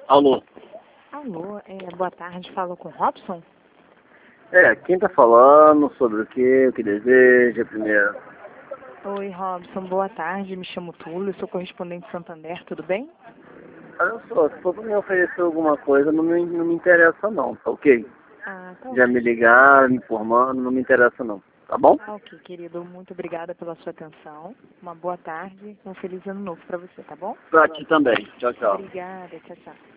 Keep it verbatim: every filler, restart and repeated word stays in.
Alô? Alô, é, boa tarde, falo com o Robson? É, quem tá falando sobre o que, o que deseja primeiro? Oi, Robson, boa tarde, me chamo Túlio, sou correspondente de Santander, tudo bem? Olha só, se for pra me oferecer alguma coisa, não me, não me interessa não, tá ok? Ah, tá Já ok. me ligaram, me informando, não me interessa não, tá bom? Tá ok, querido, muito obrigada pela sua atenção, uma boa tarde, um feliz ano novo pra você, tá bom? Pra ti também. Tchau, tchau. Obrigada, tchau, tchau.